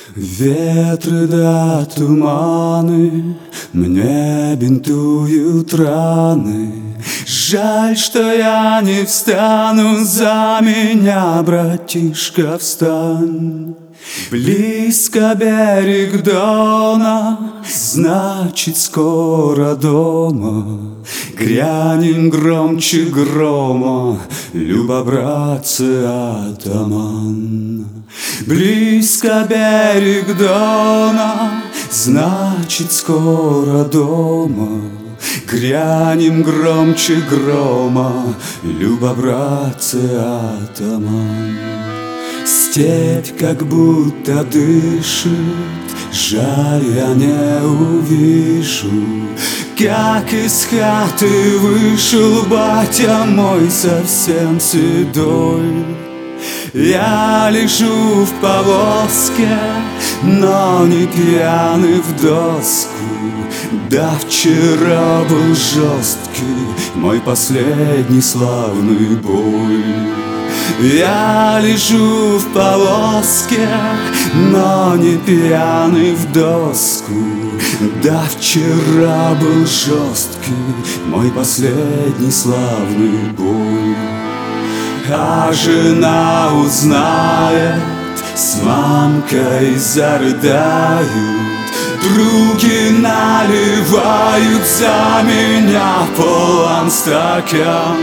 Ветры да туманы мне бинтуют раны. Жаль, что я не встану, за меня, братишка, встань. Близко берег Дона, значит, скоро дома. Грянем громче грома, Люба, братцы, атаман. Близко берег Дона, значит, скоро дома. Грянем громче грома, Люба, братцы, атаман. Степь как будто дышит, жаль, я не увижу, как из хаты вышел батя мой совсем седой. Я лежу в повозке, но не пьяный в доску. Да вчера был жесткий мой последний славный бой. Я лежу в повозке, но не пьяный в доску. Да вчера был жесткий мой последний славный бой. А жена узнает, с мамкой зарыдают, други наливают за меня полон стакан.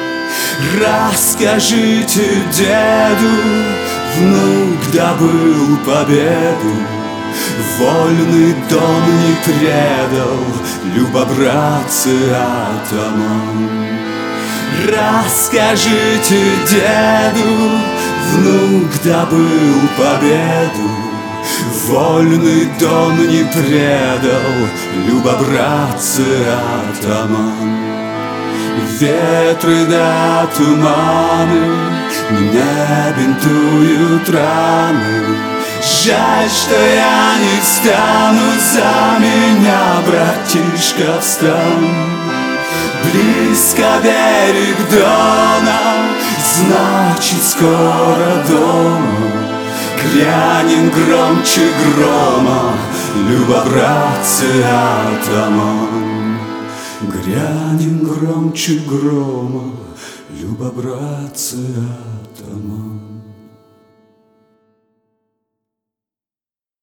Расскажите деду, внук добыл победу, вольный дом не предал, Люба, братцы, атаман. Расскажите деду, внук добыл победу, вольный дом не предал, Люба, братцы, атаман. Ветры да туманы мне бинтуют раны. Жаль, что я не встану, за меня, братишка, встань. Близко берег Дона, значит, скоро дома. Грянем громче грома, Люба, братцы, атаман. Грянем громче грома, Люба, братцы, атаман.